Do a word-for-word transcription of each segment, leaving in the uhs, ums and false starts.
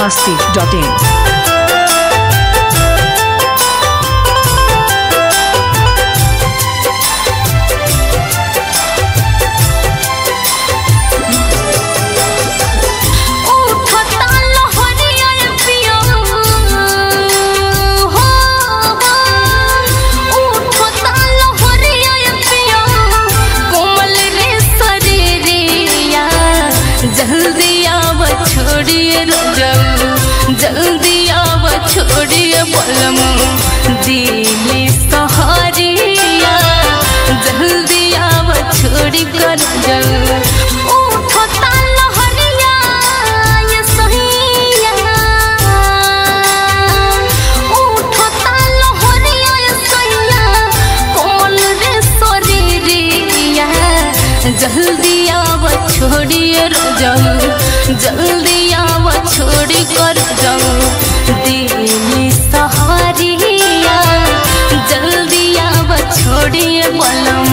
masti dot in. जल्दी आव छोड़िए बलम दिली सहारिया जल्दी आव छोड़ी कर जल उठता लहरिया ये सहिया उठता लहरिया ये सहिया कौन रे शरीरिया जल्दी आव छोड़िए जल जल्दी आव छोड़ी कर जाऊं दिली सहारिया जल्दी आव छोड़िए बलम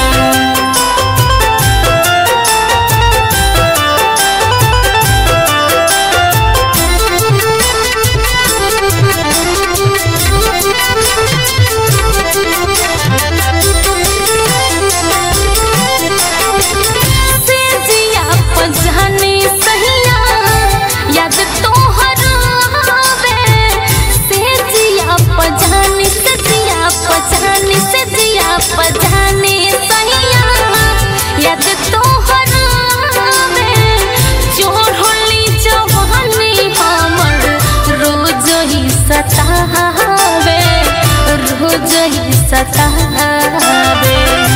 पजाने सहिया याद तोहर में चोर होली जवानी हमर रोज ही सतावे रोज ही सतावे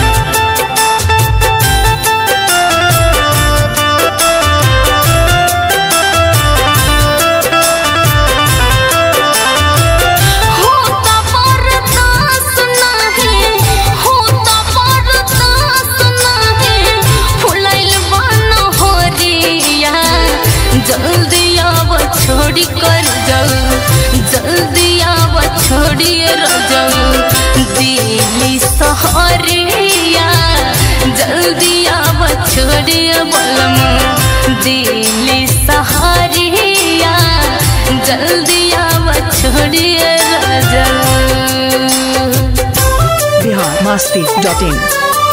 जल्दी आव छोड़ी कर जाऊं जल्दी आव छोड़िए जाऊं दिली सहारिया जल्दी आव छोड़िए बलम दिली सहारिया जल्दी आव छोड़िए जाऊं Bihar masti dot in.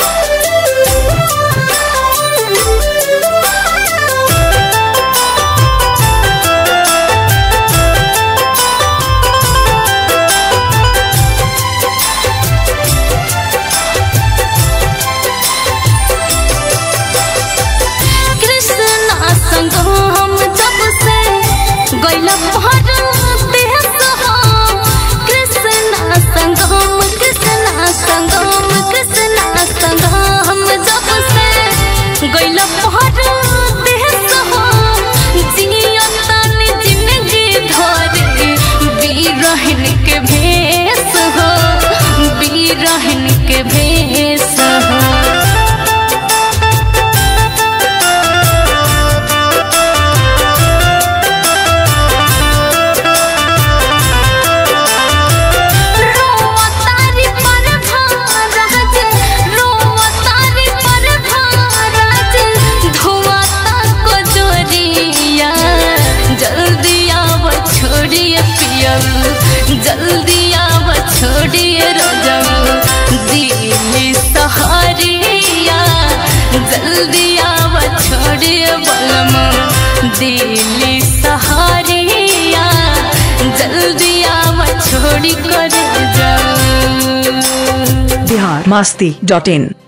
बीरहन के भेस हो बीरहन के भेस हो जल्दी आव छोड़िए जाऊं दिली सहारिया जल्दी आव छोड़िए बलम दिली सहारिया जल्दी आव छोड़ी कर जाऊं Bihar masti dot in.